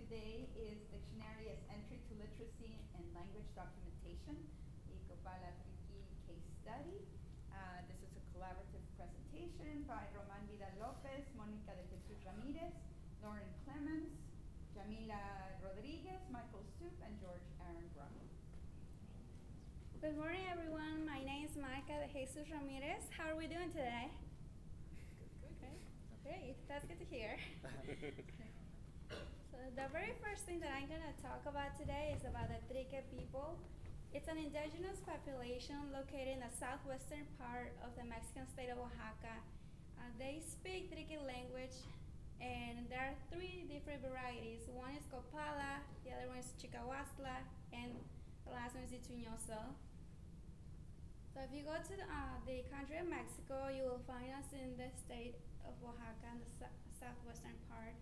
today is Dictionary as Entry to Literacy and Language Documentation, the Copala Triqui case study. This is a collaborative presentation by Roman Vidal Lopez, Monica de Jesus Ramirez, Lauren Clemens, Jamila Rodriguez, Michael Stoop, and George Aaron Brown. Good morning, everyone. My name is Monica de Jesus Ramirez. How are we doing today? Good. Great. That's good to hear. So the very first thing that I'm going to talk about today is about the Trique people. It's an indigenous population located in the southwestern part of the Mexican state of Oaxaca. They speak Trique language, and there are three different varieties. One is Copala, the other one is Chicahuastla, and the last one is Ituñoso. So if you go to the country of Mexico, you will find us in the state of Oaxaca, in the southwestern part.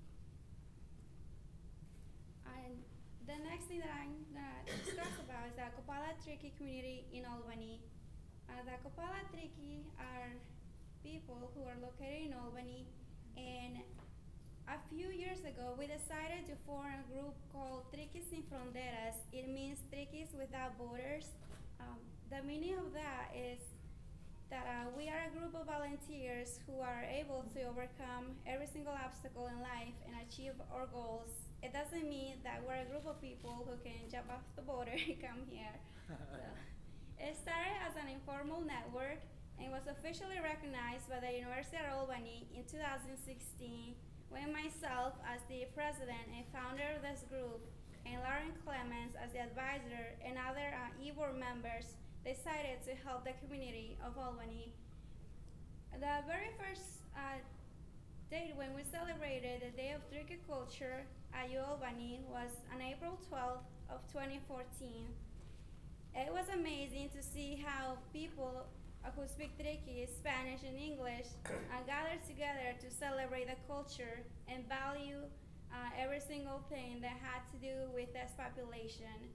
And the next thing that I'm going to discuss about is the Copala Trique community in Albany. The Copala Trique are people who are located in Albany, and a few years ago we decided to form a group called Triques Sin Fronteras. It means Triques without borders. The meaning of that is that we are a group of volunteers who are able to overcome every single obstacle in life and achieve our goals. It doesn't mean that we're a group of people who can jump off the border and come here. So, it started as an informal network and was officially recognized by the University of Albany in 2016 when myself as the president and founder of this group and Lauren Clemens as the advisor and other e-board members decided to help the community of Albany. The very first date when we celebrated the Day of Trique Culture at UAlbany was on April 12th of 2014. It was amazing to see how people who speak Trique, Spanish, and English gathered together to celebrate the culture and value every single thing that had to do with this population.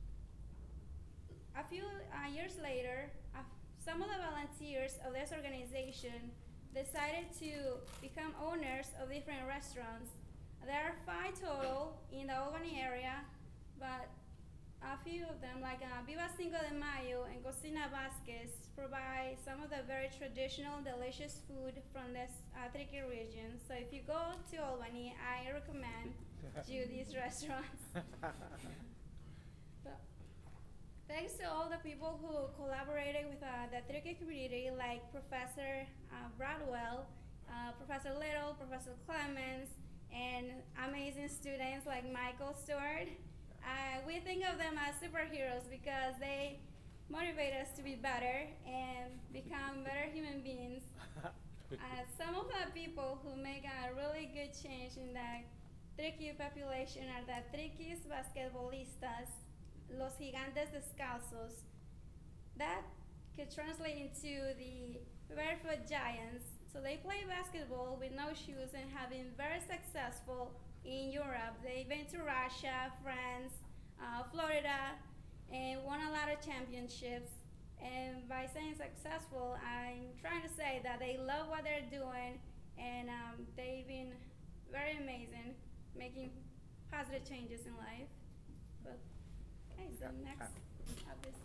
A few years later, some of the volunteers of this organization decided to become owners of different restaurants. There are 5 total in the Albany area, but a few of them, like Viva Cinco de Mayo and Cocina Vasquez, provide some of the very traditional, delicious food from this Trique region. So if you go to Albany, I recommend you these restaurants. So, thanks to all the people who collaborated with the Trique community, like Professor Bradwell, Professor Little, Professor Clemens, and amazing students like Michael Stewart. We think of them as superheroes because they motivate us to be better and become better human beings. Some of the people who make a really good change in the Trique population are the Triques Basquetbolistas, Los Gigantes Descalzos. That could translate into the Barefoot Giants. So they play basketball with no shoes and have been very successful in Europe. They've been to Russia, France, Florida, and won a lot of championships. And by saying successful, I'm trying to say that they love what they're doing, and they've been very amazing, making positive changes in life. But, okay, so next, have this.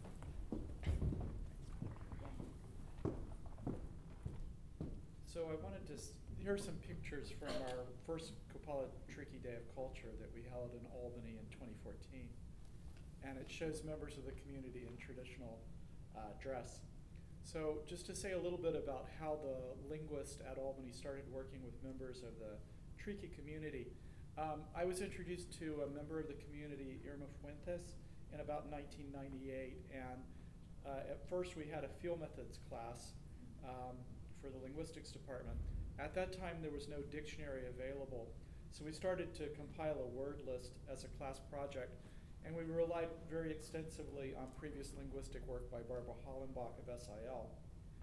So I wanted to, here are some pictures from our first Copala Trique Day of Culture that we held in Albany in 2014. And it shows members of the community in traditional dress. So just to say a little bit about how the linguist at Albany started working with members of the Trique community. I was introduced to a member of the community, Irma Fuentes, in about 1998. And at first we had a field methods class for the linguistics department. At that time, there was no dictionary available, so we started to compile a word list as a class project, and we relied very extensively on previous linguistic work by Barbara Hollenbach of SIL.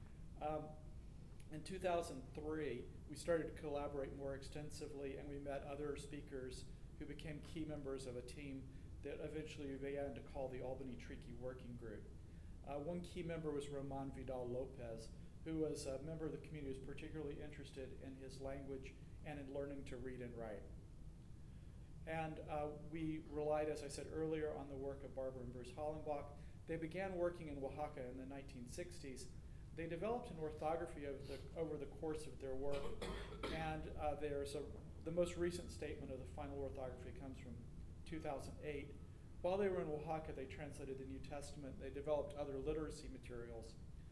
In 2003, we started to collaborate more extensively, and we met other speakers who became key members of a team that eventually we began to call the Albany Trique Working Group. One key member was Roman Vidal Lopez, who was a member of the community who was particularly interested in his language and in learning to read and write. And we relied, as I said earlier, on the work of Barbara and Bruce Hollenbach. They began working in Oaxaca in the 1960s. They developed an orthography over the course of their work, and the most recent statement of the final orthography comes from 2008. While they were in Oaxaca, they translated the New Testament. They developed other literacy materials.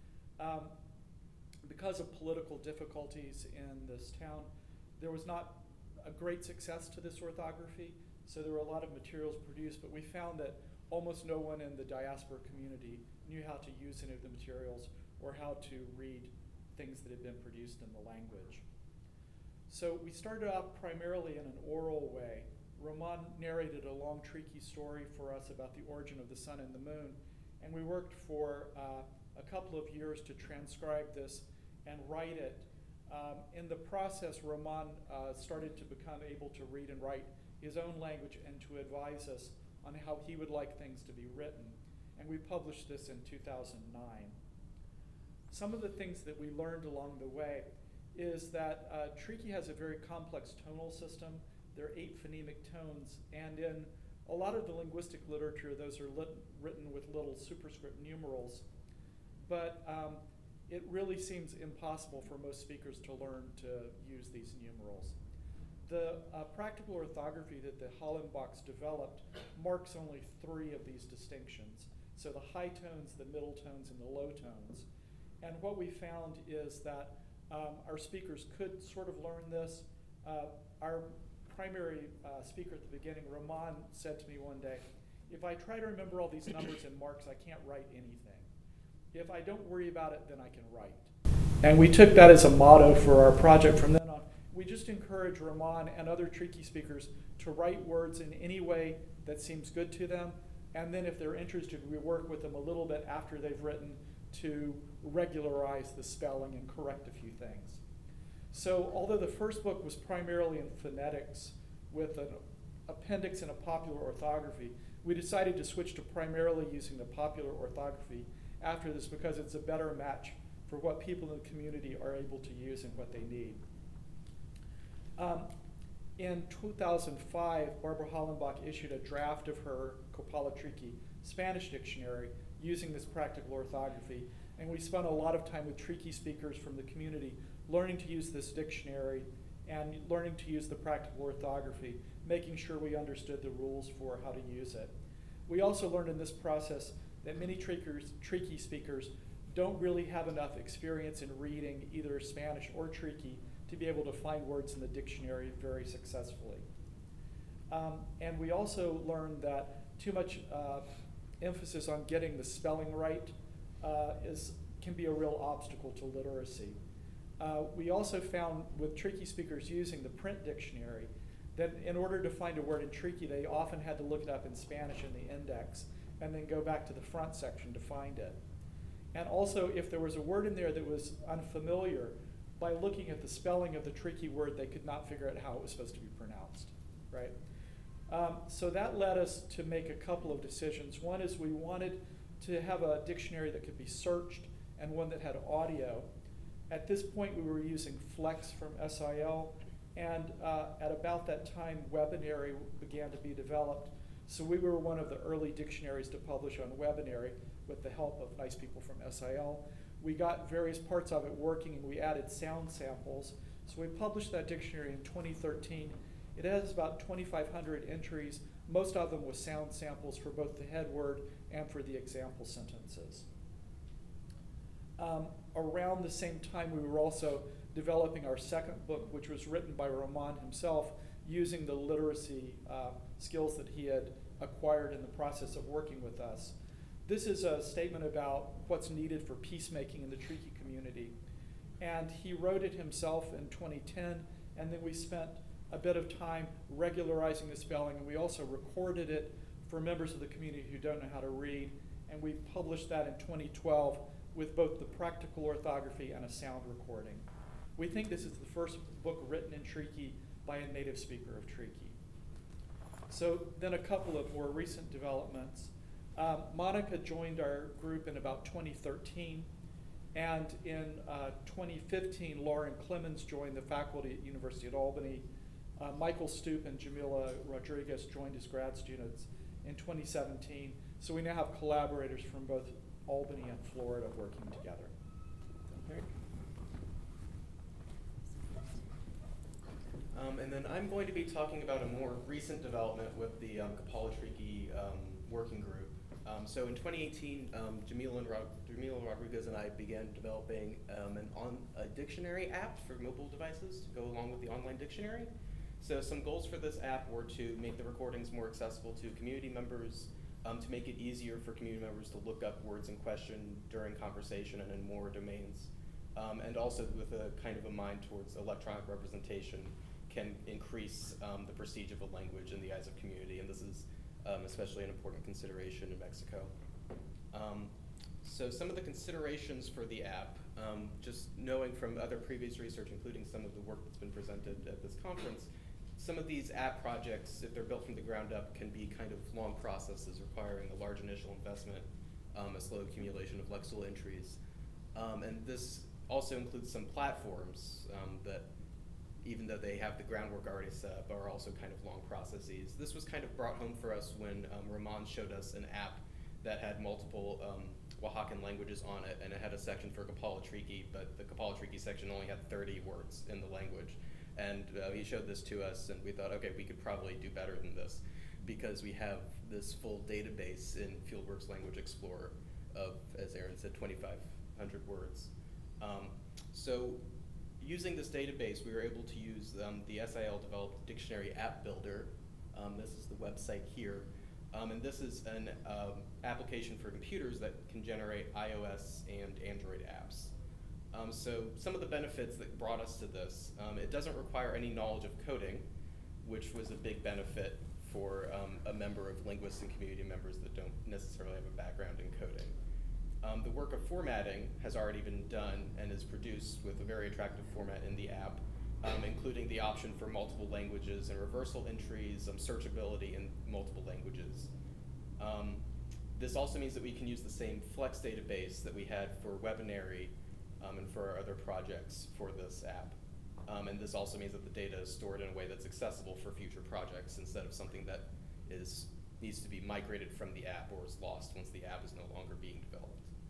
Because of political difficulties in this town, there was not a great success to this orthography, so there were a lot of materials produced, but we found that almost no one in the diaspora community knew how to use any of the materials or how to read things that had been produced in the language. So we started off primarily in an oral way. Roman narrated a long, tricky story for us about the origin of the sun and the moon, and we worked for a couple of years to transcribe this and write it. In the process, Roman started to become able to read and write his own language and to advise us on how he would like things to be written. And we published this in 2009. Some of the things that we learned along the way is that Triqui has a very complex tonal system. There are 8 phonemic tones, and in a lot of the linguistic literature, those are written with little superscript numerals. But it really seems impossible for most speakers to learn to use these numerals. The practical orthography that the Hollenbachs developed marks only 3 of these distinctions. So the high tones, the middle tones, and the low tones. And what we found is that our speakers could sort of learn this. Our primary speaker at the beginning, Roman, said to me one day, if I try to remember all these numbers and marks, I can't write anything. If I don't worry about it, then I can write. And we took that as a motto for our project from then on. We just encourage Roman and other Triqui speakers to write words in any way that seems good to them. And then if they're interested, we work with them a little bit after they've written to regularize the spelling and correct a few things. So although the first book was primarily in phonetics with an appendix and a popular orthography, we decided to switch to primarily using the popular orthography after this because it's a better match for what people in the community are able to use and what they need. In 2005, Barbara Hollenbach issued a draft of her Copala Triqui Spanish dictionary using this practical orthography, and we spent a lot of time with Triqui speakers from the community learning to use this dictionary and learning to use the practical orthography, making sure we understood the rules for how to use it. We also learned in this process that many Triqui speakers don't really have enough experience in reading either Spanish or Triqui to be able to find words in the dictionary very successfully. And we also learned that too much emphasis on getting the spelling right can be a real obstacle to literacy. We also found with Triqui speakers using the print dictionary that in order to find a word in Triqui, they often had to look it up in Spanish in the index and then go back to the front section to find it. And also, if there was a word in there that was unfamiliar, by looking at the spelling of the Triqui word, they could not figure out how it was supposed to be pronounced, right? So that led us to make a couple of decisions. One is we wanted to have a dictionary that could be searched and one that had audio. At this point, we were using Flex from SIL, and at about that time, Webinary began to be developed. So we were one of the early dictionaries to publish on Webinary with the help of nice people from SIL. We got various parts of it working, and we added sound samples. So we published that dictionary in 2013. It has about 2,500 entries, most of them with sound samples for both the head word and for the example sentences. Around the same time, we were also developing our second book, which was written by Roman himself, using the literacy skills that he had acquired in the process of working with us. This is a statement about what's needed for peacemaking in the Triqui community. And he wrote it himself in 2010, and then we spent a bit of time regularizing the spelling, and we also recorded it for members of the community who don't know how to read, and we published that in 2012 with both the practical orthography and a sound recording. We think this is the first book written in Triqui by a native speaker of Triqui. So then a couple of more recent developments. Monica joined our group in about 2013, and in 2015, Lauren Clemens joined the faculty at University at Albany. Michael Stoop and Jamila Rodriguez joined as grad students in 2017. So we now have collaborators from both Albany and Florida working together. Okay. And then I'm going to be talking about a more recent development with the Coppola-Tricky working group. So in 2018, Jamila Rodriguez and I began developing a dictionary app for mobile devices to go along with the online dictionary. So some goals for this app were to make the recordings more accessible to community members, to make it easier for community members to look up words in question during conversation and in more domains, and also with a kind of a mind towards electronic representation can increase the prestige of a language in the eyes of community, and this is especially an important consideration in Mexico. So some of the considerations for the app, just knowing from other previous research, including some of the work that's been presented at this conference, some of these app projects, if they're built from the ground up, can be kind of long processes requiring a large initial investment, a slow accumulation of lexical entries. And this also includes some platforms that, even though they have the groundwork already set up, are also kind of long processes. This was kind of brought home for us when Ramon showed us an app that had multiple Oaxacan languages on it, and it had a section for Coppola-Tricky, but the Coppola-Tricky section only had 30 words in the language. And he showed this to us, and we thought, okay, we could probably do better than this, because we have this full database in Fieldworks Language Explorer of, as Aaron said, 2,500 words. So using this database, we were able to use the SIL-developed dictionary app builder. This is the website here. And this is an application for computers that can generate iOS and Android apps. So some of the benefits that brought us to this, it doesn't require any knowledge of coding, which was a big benefit for a member of linguists and community members that don't necessarily have a background in coding. The work of formatting has already been done and is produced with a very attractive format in the app, including the option for multiple languages and reversal entries, searchability in multiple languages. This also means that we can use the same Flex database that we had for Webinary and for our other projects for this app. And this also means that the data is stored in a way that's accessible for future projects instead of something that needs to be migrated from the app or is lost once the app is no longer being developed.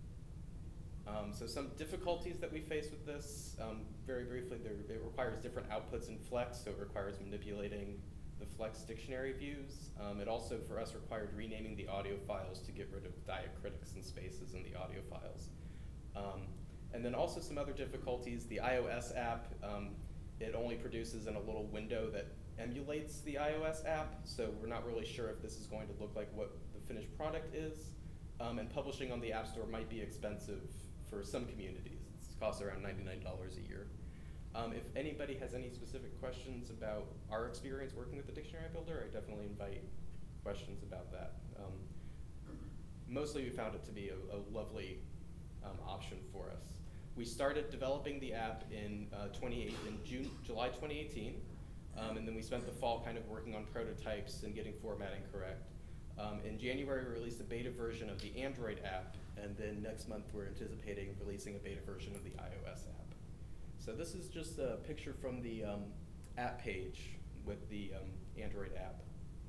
So some difficulties that we face with this, very briefly, it requires different outputs in Flex, so it requires manipulating the Flex dictionary views. It also, for us, required renaming the audio files to get rid of diacritics and spaces in the audio files. And then also some other difficulties, the iOS app, it only produces in a little window that emulates the iOS app, so we're not really sure if this is going to look like what the finished product is. And publishing on the App Store might be expensive for some communities. It costs around $99 a year. If anybody has any specific questions about our experience working with the dictionary builder, I definitely invite questions about that. Mostly we found it to be a lovely option for us. We started developing the app in July 2018, and then we spent the fall kind of working on prototypes and getting formatting correct. In January, we released a beta version of the Android app, and then next month we're anticipating releasing a beta version of the iOS app. So this is just a picture from the app page with the Android app.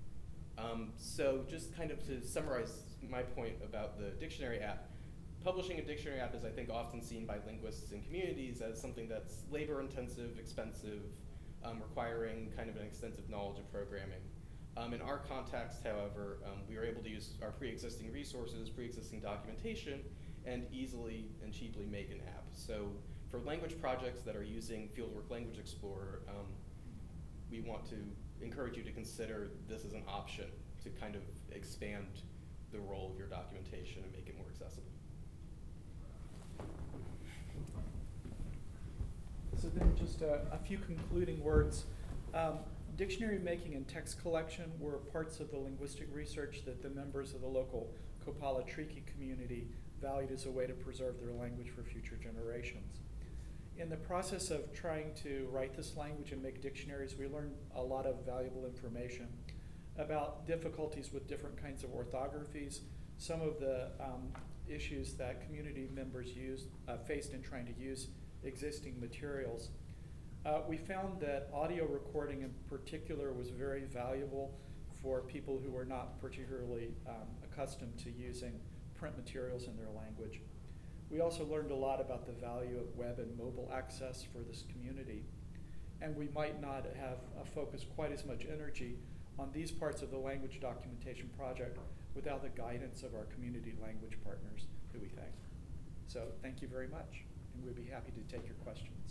So just kind of to summarize my point about the dictionary app, publishing a dictionary app is, I think, often seen by linguists and communities as something that's labor-intensive, expensive, requiring kind of an extensive knowledge of programming. In our context, however, we were able to use our pre-existing resources, pre-existing documentation, and easily and cheaply make an app. So for language projects that are using Fieldworks Language Explorer, we want to encourage you to consider this as an option to kind of expand the role of your documentation and make it more accessible. So then just a few concluding words. Dictionary making and text collection were parts of the linguistic research that the members of the local Coppola-Tricky community valued as a way to preserve their language for future generations. In the process of trying to write this language and make dictionaries, we learned a lot of valuable information about difficulties with different kinds of orthographies, some of the issues that community members faced in trying to use existing materials. We found that audio recording in particular was very valuable for people who were not particularly accustomed to using print materials in their language. We also learned a lot about the value of web and mobile access for this community, and we might not have focused quite as much energy on these parts of the language documentation project without the guidance of our community language partners, who we thank. So thank you very much, and we'd be happy to take your questions.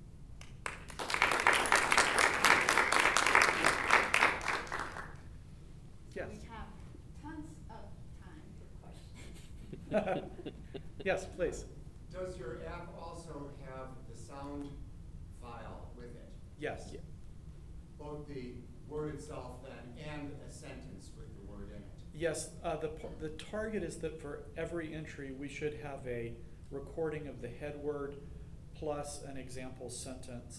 Yes. We have tons of time for questions. Yes, please. Does your app also have the sound file with it? Yes. Yeah. Both the word itself then and a sentence with the word in it? Yes, the target is that for every entry we should have a recording of the head word plus an example sentence.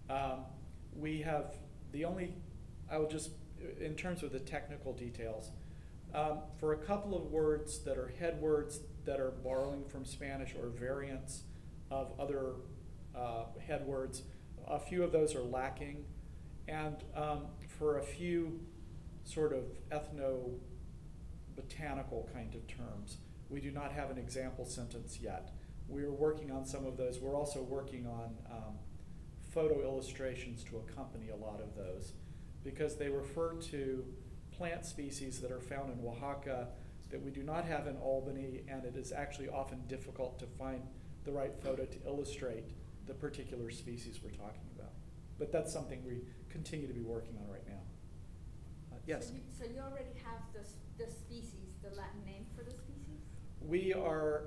We have the only, I will just, in terms of the technical details, for a couple of words that are head words that are borrowing from Spanish or variants of other head words, a few of those are lacking. And for a few sort of ethno-botanical kind of terms, we do not have an example sentence yet. We're working on some of those. We're also working on photo illustrations to accompany a lot of those, because they refer to plant species that are found in Oaxaca that we do not have in Albany, and it is actually often difficult to find the right photo to illustrate the particular species we're talking about. But that's something we continue to be working on right now. Yes? So you already have the species, the Latin name for the species? We are,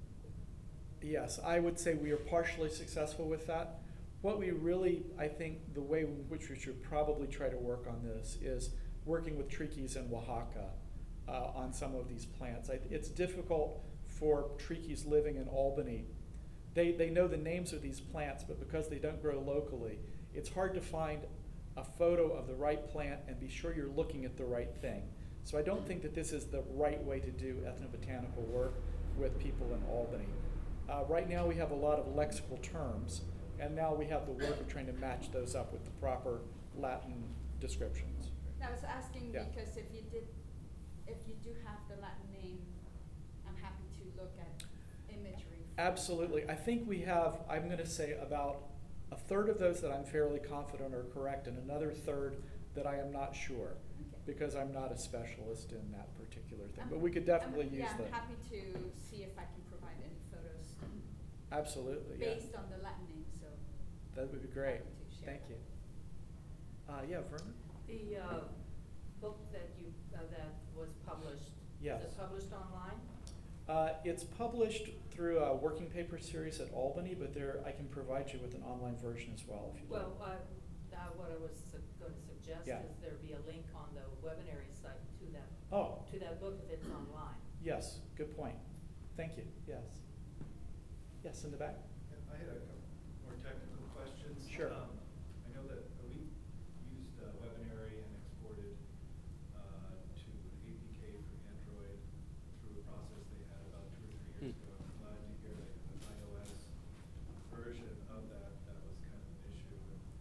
yes, I would say we are partially successful with that. What we really, I think the way in which we should probably try to work on this is working with triquis in Oaxaca on some of these plants. It's difficult for triquis living in Albany. They know the names of these plants, but because they don't grow locally, it's hard to find a photo of the right plant and be sure you're looking at the right thing. So I don't think that this is the right way to do ethnobotanical work with people in Albany. Right now we have a lot of lexical terms, and now we have the work of trying to match those up with the proper Latin descriptions. I was asking Yeah. because if you do have the Latin name, I'm happy to look at imagery. Absolutely. I think we have, I'm going to say, about a third of those that I'm fairly confident are correct, and another third that I am not sure, Okay. because I'm not a specialist in that particular thing. But we could definitely use I'm the. happy to see if I can provide any photos Absolutely, yeah. based on the Latin name, so. That would be great. Happy to share Thank that. you. Yeah, Vernon? The book that you that was published. Yes. Is it published online? It's published through a working paper series at Albany, but I can provide you with an online version as well if you'd like. Well, what I was going to suggest Yeah. is there be a link on the webinary site to that Oh, book if it's online. yes, good point. Thank you, yes. Yes, in the back? Yeah, I had a couple more technical questions. Sure. I know that we used Webinary and exported to an APK for Android through a process they had about 2 or 3 years ago. I'm glad to hear that an iOS version of that was kind of an issue.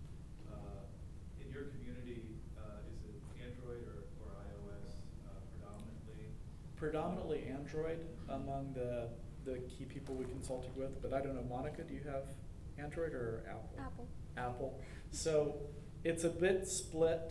In your community, is it Android or iOS predominantly? Predominantly Android among the key people we consulted with, but I don't know, Monica, do you have Android or Apple? Apple. Apple. So it's a bit split.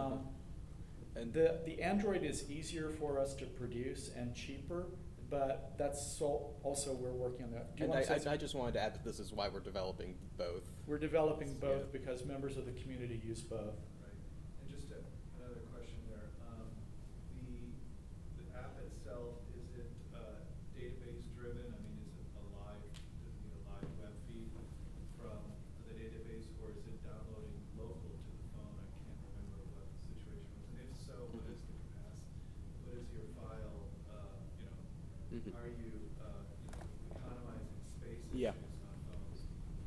And The Android is easier for us to produce and cheaper, but that's also we're working on that. Do you and want to say I just wanted to add that this is why we're developing both. We're developing both Yeah. because members of the community use both. Right. And just another question there. The app itself, is it database driven? I mean, is it does it need a live web feed from the database, or is it downloading local to the phone? I can't remember what the situation was. And if so, what is the capacity? What is your file? Mhm. Are you economizing space Yeah. issues on phones?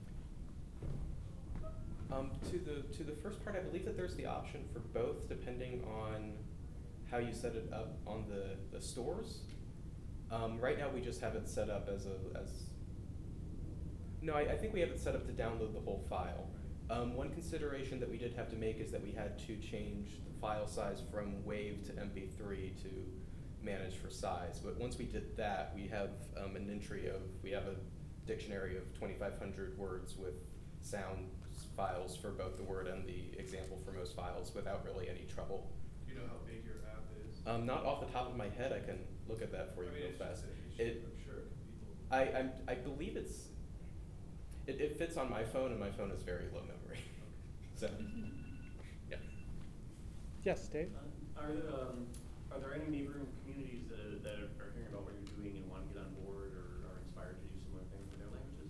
To the first part, I believe that there's the option for both, depending on how you set it up on the stores. Right now, we just have it set up I think we have it set up to download the whole file. One consideration that we did have to make is that we had to change the file size from WAV to MP3 to manage for size. But once we did that, we have an entry of, we have a dictionary of 2,500 words with sound files for both the word and the example for most files without really any trouble. Do you know how big your app is? Not off the top of my head, I can look at that for you I mean, real it's fast. just I'm sure people. I believe it fits on my phone, and my phone is very low memory. So, yeah. Yes, Dave? Are there any neighboring communities that are hearing about what you're doing and want to get on board or are inspired to do similar things with their languages?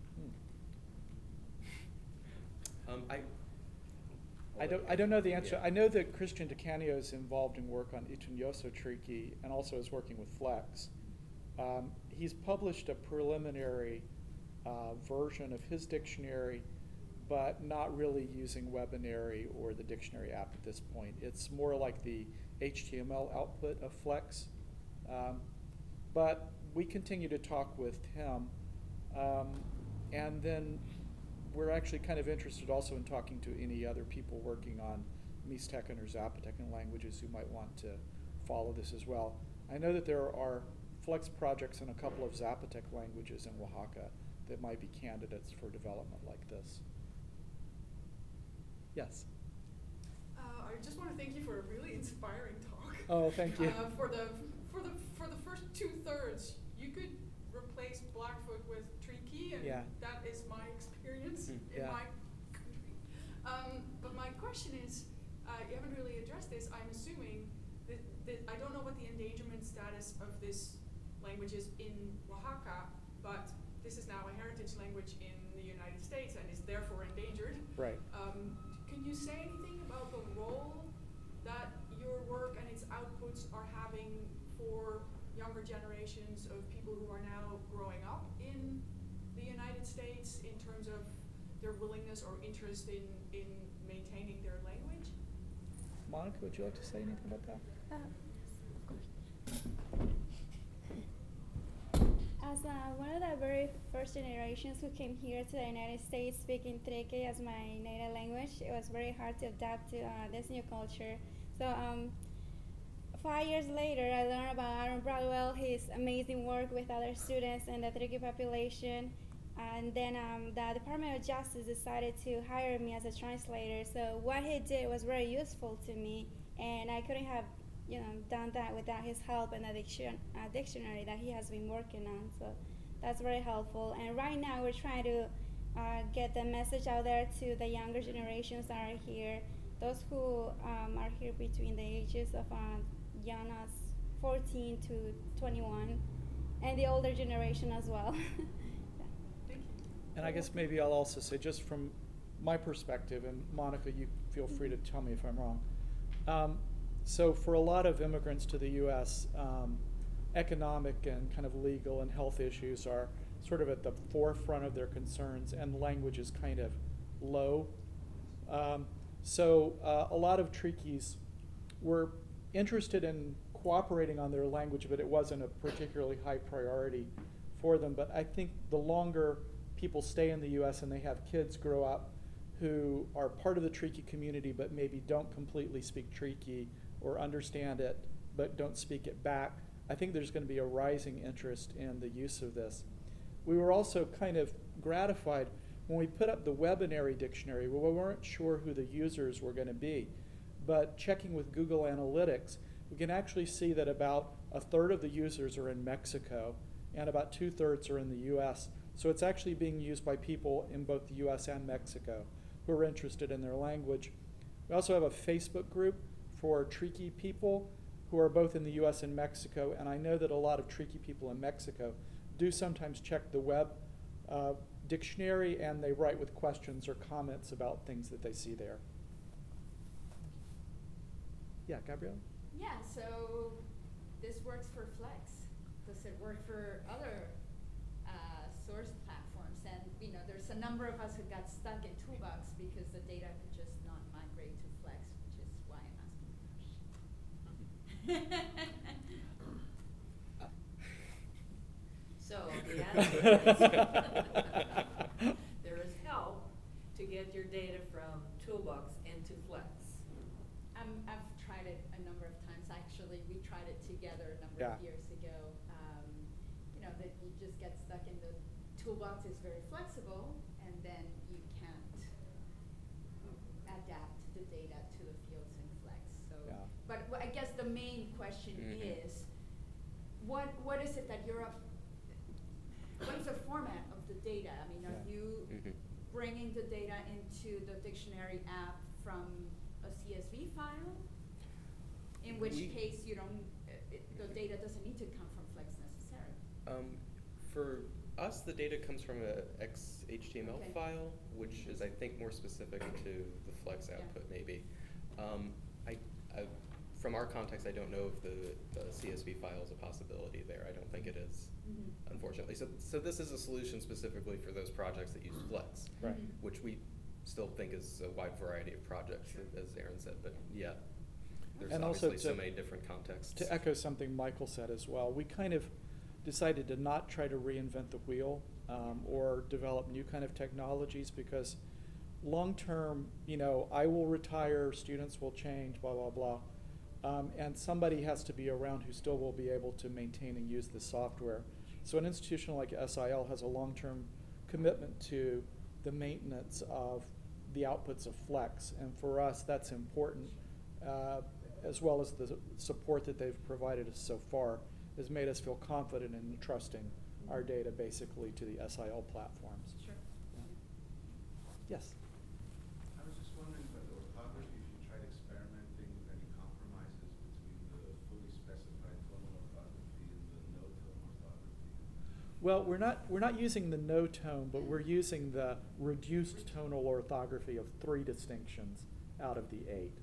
I don't know the answer. Yeah. I know that Christian DeCanio is involved in work on Itunyoso Triki and also is working with Flex. He's published a preliminary version of his dictionary, but not really using Webinary or the dictionary app at this point. It's more like the HTML output of Flex. But we continue to talk with him. And then we're actually kind of interested also in talking to any other people working on Mixtecan or Zapotecan languages who might want to follow this as well. I know that there are Flex projects in a couple of Zapotec languages in Oaxaca that might be candidates for development like this. Yes? I just want to thank you for a really inspiring talk. Oh, thank you. For the first 2/3, you could replace Blackfoot with Triki, and Yeah. that is my experience in Yeah. my country. But my question is, you haven't really addressed this. I'm assuming that I don't know what the endangerment status of this language is in Oaxaca, but this is now a heritage language in the United States and is therefore endangered. Right. Can you say anything about the role that your work and its outputs are having for younger generations of people who are now growing up in the United States in terms of their willingness or interest in maintaining their language? Monica, would you like to say anything about that? Of course. As one of the very first generations who came here to the United States speaking Treke as my native language, it was very hard to adapt to this new culture. So 5 years later, I learned about Aaron Bradwell, his amazing work with other students in the Treke population. And then the Department of Justice decided to hire me as a translator. So what he did was very useful to me, and I couldn't have done that without his help and the dictionary that he has been working on. So that's very helpful. And right now we're trying to get the message out there to the younger generations that are here, those who are here between the ages of young as 14 to 21, and the older generation as well. And I guess maybe I'll also say, just from my perspective, and Monica, you feel free to tell me if I'm wrong. So for a lot of immigrants to the U.S., economic and kind of legal and health issues are sort of at the forefront of their concerns, and language is kind of low. So a lot of Trikis were interested in cooperating on their language, but it wasn't a particularly high priority for them. But I think the longer people stay in the U.S. and they have kids grow up who are part of the Triki community but maybe don't completely speak Triki or understand it but don't speak it back, I think there's going to be a rising interest in the use of this. We were also kind of gratified when we put up the Webinary dictionary. Well, we weren't sure who the users were going to be, but checking with Google Analytics, we can actually see that about a third of the users are in Mexico and about 2/3 are in the U.S. So it's actually being used by people in both the U.S. and Mexico who are interested in their language. We also have a Facebook group for Triki people who are both in the U.S. and Mexico, and I know that a lot of Triki people in Mexico do sometimes check the web dictionary, and they write with questions or comments about things that they see there. Yeah, Gabrielle? Yeah, so this works for Flex. Does it work for other source platforms? And there's a number of us who got stuck in Toolbox because the data could just not migrate to Flex, which is why I'm asking the question. So the answer is there is help to get your data it a number of times. Actually, we tried it together a number Yeah. of years ago. You know, that you just get stuck in the toolbox is very flexible, and then you can't adapt the data to the fields in Flex. So, Yeah. but I guess the main question is, what is it that you're up? What is the format of the data? I mean, are Yeah. you bringing the data into the dictionary app from a CSV file? In which case, you don't, the data doesn't need to come from Flex necessarily. For us, the data comes from a XHTML Okay. file, which is, I think, more specific to the Flex Yeah. output, maybe. From our context, I don't know if the CSV file is a possibility there. I don't think it is, unfortunately. So this is a solution specifically for those projects that use Flex, Right. which we still think is a wide variety of projects, as Aaron said. But yeah, there's And also obviously so to- many different contexts. To echo something Michael said as well, we kind of decided to not try to reinvent the wheel or develop new kind of technologies, because long-term, you know, I will retire, students will change, blah, blah, blah. And somebody has to be around who still will be able to maintain and use the software. So an institution like SIL has a long-term commitment to the maintenance of the outputs of Flex. And for us, that's important, as well as the support that they've provided us so far has made us feel confident in trusting our data basically to the SIL platforms. Sure. Yeah. Yes? I was just wondering about the orthography, if you tried experimenting with any compromises between the fully specified tonal orthography and the no-tone orthography. Well, we're not using the no tone, but we're using the reduced tonal orthography of 3 distinctions out of the 8.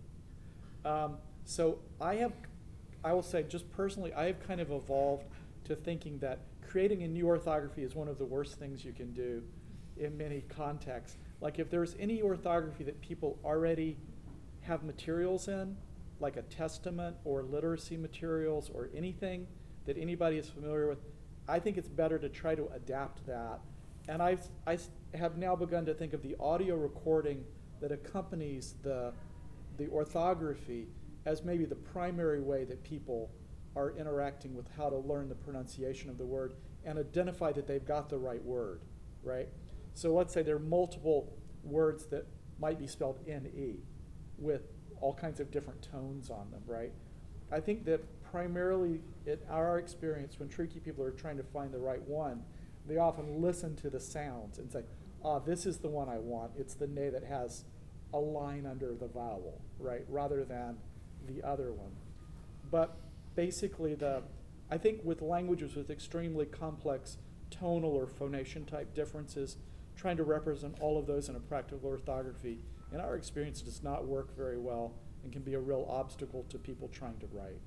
So I will say, just personally, I have kind of evolved to thinking that creating a new orthography is one of the worst things you can do in many contexts. Like if there's any orthography that people already have materials in, like a testament or literacy materials or anything that anybody is familiar with, I think it's better to try to adapt that. And I have now begun to think of the audio recording that accompanies the orthography as maybe the primary way that people are interacting with how to learn the pronunciation of the word and identify that they've got the right word, right? So let's say there are multiple words that might be spelled N-E with all kinds of different tones on them, right? I think that primarily in our experience, when tricky people are trying to find the right one, they often listen to the sounds and say, this is the one I want. It's the ne that has a line under the vowel, right? Rather than the other one. But basically I think with languages with extremely complex tonal or phonation type differences, trying to represent all of those in a practical orthography, in our experience, does not work very well and can be a real obstacle to people trying to write.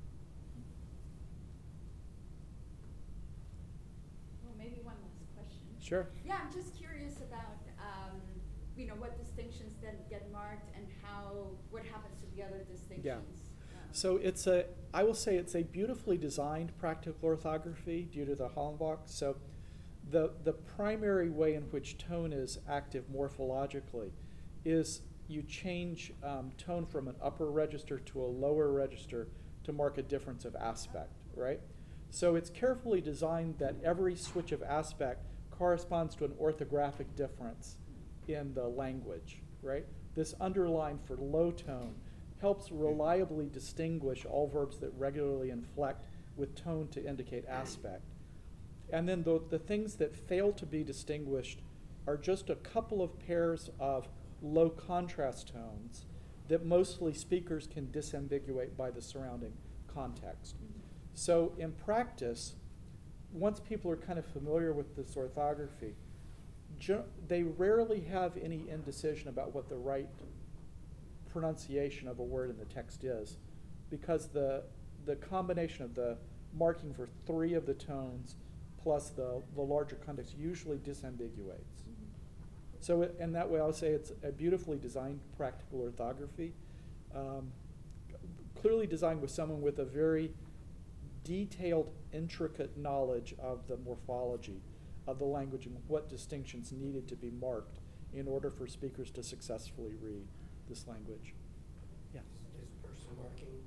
Well, maybe one last question. Sure. Yeah, I'm just curious about, what distinctions then get marked and what happens to the other distinctions. So I will say it's a beautifully designed practical orthography due to the Hollenbach. So the primary way in which tone is active morphologically is you change tone from an upper register to a lower register to mark a difference of aspect, right? So it's carefully designed that every switch of aspect corresponds to an orthographic difference in the language, right? This underline for low tone helps reliably distinguish all verbs that regularly inflect with tone to indicate aspect. And then the things that fail to be distinguished are just a couple of pairs of low contrast tones that mostly speakers can disambiguate by the surrounding context. So in practice, once people are kind of familiar with this orthography, they rarely have any indecision about what the right pronunciation of a word in the text is, because the combination of the marking for 3 of the tones plus the larger context usually disambiguates. So in that way, I would say it's a beautifully designed practical orthography, clearly designed with someone with a very detailed, intricate knowledge of the morphology of the language and what distinctions needed to be marked in order for speakers to successfully read this language. Yeah. Is person marking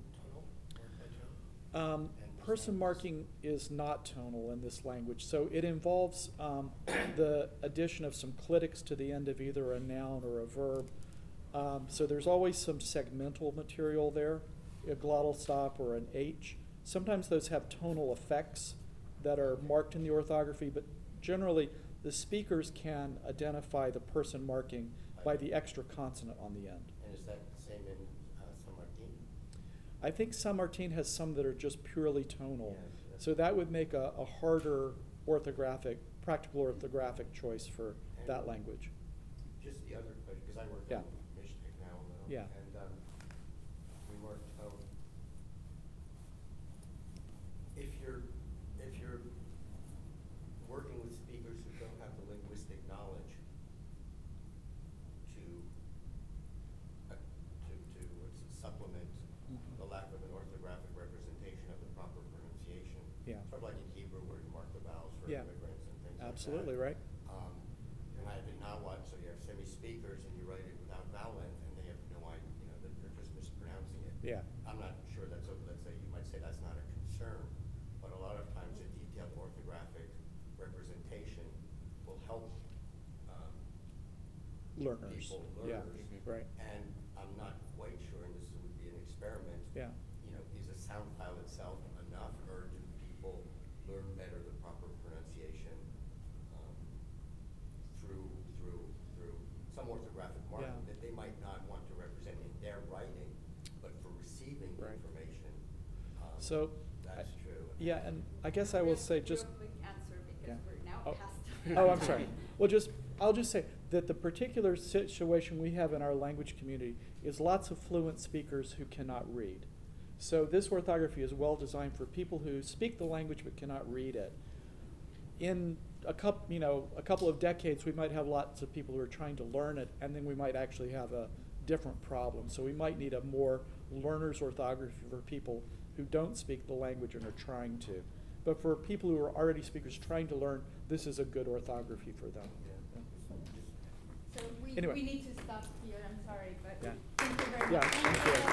Person marking is not tonal in this language, so it involves the addition of some clitics to the end of either a noun or a verb. So there's always some segmental material there, a glottal stop or an H. Sometimes those have tonal effects that are marked in the orthography, but generally the speakers can identify the person marking by the extra consonant on the end. And is that the same in San Martin? I think San Martin has some that are just purely tonal. Yeah, So that would make a harder practical orthographic choice for that language. Just the other question, because I work Yeah. in Michigan now a little. Yeah. And we work, if you're working with speakers who don't have the linguistic knowledge to supplement the lack of an orthographic representation of the proper pronunciation. Yeah. Sort of like in Hebrew where you mark the vowels for Yeah. immigrants and things Absolutely, like that. right? And I have in Nahuatl, so you have semi-speakers and you write it without vowel end and they have no idea, they're just mispronouncing it. Yeah. I'm not sure let's say, you might say that's not a concern, but a lot of times a detailed orthographic representation will help Learners. people, Yeah. learners. Right. And I'm not quite sure, and this would be an experiment. Yeah. Is a sound file itself enough, or do people learn better the proper pronunciation through some orthographic marking Yeah. that they might not want to represent in their writing, but for receiving the Right. information, So, that's true. Yeah, and I guess I will say just. Real quick answer because Yeah. we're now Oh. past. Oh, I'm sorry. Well, I'll just say that the particular situation we have in our language community is lots of fluent speakers who cannot read. So this orthography is well designed for people who speak the language but cannot read it. In a couple of decades, we might have lots of people who are trying to learn it, and then we might actually have a different problem. So we might need a more learner's orthography for people who don't speak the language and are trying to. But for people who are already speakers trying to learn, this is a good orthography for them. So we Anyway. need to stop here, I'm sorry, but Yeah. thank you very much. Yeah, thank you.